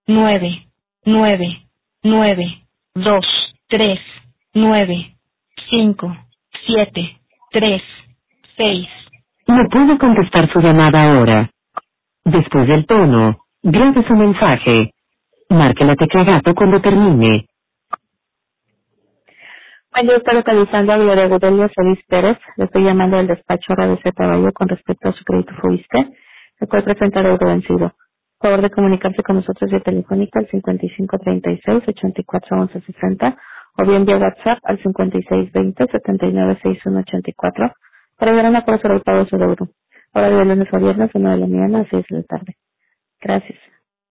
9, 9, 9, 2, 3, 9, 5, 7, 3, 6. No puedo contestar su llamada ahora. Después del tono, grabe su mensaje. Marque la tecla gato cuando termine. Bueno, yo estoy localizando a Gloria Gudelio Solís Pérez. Le estoy llamando del despacho RBC Caballo con respecto a su crédito FOBISTE, el cual presenta deuda vencido. Por favor de comunicarse con nosotros vía telefónica al 5536-841160 o bien vía WhatsApp al 5620-796184 para ver una cosa sobre el pago de su deuda. Ahora de lunes a viernes, 1 de la mañana a 6 de la tarde. Gracias.